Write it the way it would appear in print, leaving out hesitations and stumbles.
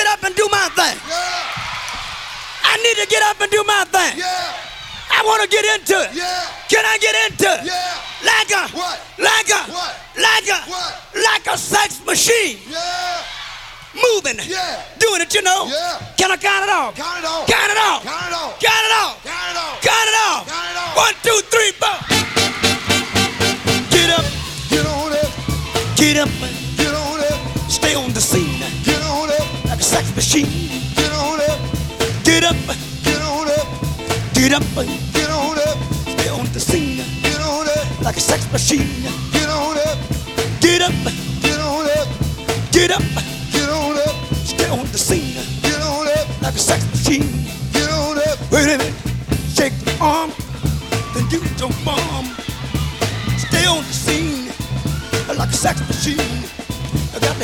up and do my thing. Yeah. I need to get up and do my thing. Yeah. I want to get into it. Yeah. Can I get into it? Yeah. Like a, What? like a, What? like a, What? like a sex machine. Yeah. Moving. Yeah. Doing it, you know. Yeah. Can I count it off? Count it off. Count it off. Count it off. Count it off. Count it off. Count it off. Count it off. 1, 2, 3, 4. Get up. Get on it. Get up. Get on it. Stay on the scene. Get on it. Like a sex machine. Get on it. Get up. Get on it. Get up. Get on it. Stay on the scene. Get on it. Like a sex machine. Get on it. Get up. Get on it. Get up. Get on it. Stay on the scene. Get on it. Like a sex machine. Get on it. Wait a minute. Shake the arm. Then do your bomb. Stay on the scene. Like a sex machine.